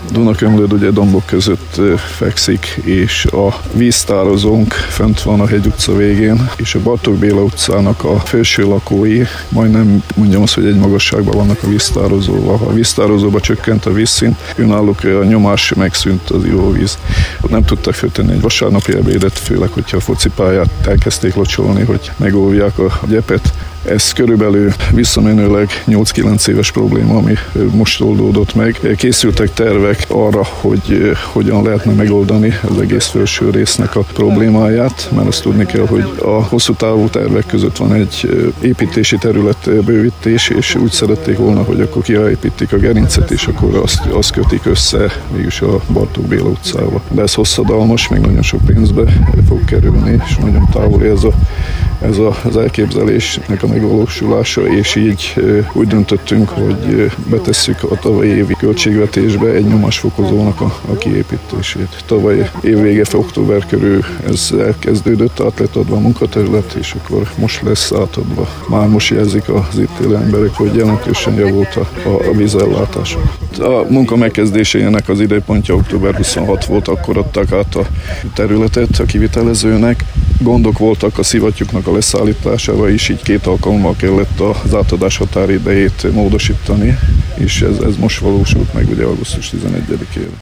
Dunakömlőd ugye dombok között fekszik, és a víztározónk fent van a Hegy utca végén, és a Bartók Béla utcának a felső lakói majdnem mondjam azt, hogy egy magasságban vannak a víztározóval. Ha a víztározóba csökkent a vízszint, önállók a nyomás, megszűnt az ivóvíz. Nem tudtak föltenni egy vasárnapi ebédet, főleg, hogyha a focipályát elkezdték locsolni, hogy megóvják a gyepet. Ez körülbelül visszamenőleg 8-9 éves probléma, ami most oldódott meg. Készültek tervek arra, hogy hogyan lehetne megoldani az egész felső résznek a problémáját, mert azt tudni kell, hogy a hosszú távú tervek között van egy építési terület bővítés, és úgy szerették volna, hogy akkor kiépítik a gerincet, és akkor azt kötik össze mégis a Bartók Béla utcával. De ez hosszadalmas, még nagyon sok pénzbe fog kerülni, és nagyon távoli ez az elképzelésnek a megvalósulása, és így úgy döntöttünk, hogy betesszük a tavalyi évi költségvetésbe egy nyomásfokozónak a kiépítését. Tavaly évvége október körül ez elkezdődött, át lett adva a munkaterület, és akkor most lesz átadva. Már most jelzik az itt élő emberek, hogy jelentősen javult a vízellátás. A munka megkezdésének az időpontja október 26 volt, akkor adták át a területet a kivitelezőnek. Gondok voltak a szivattyúknak a leszállításával is, így 2 alkalommal kellett az átadás határidejét módosítani, és ez most valósult meg ugye augusztus 11-ére.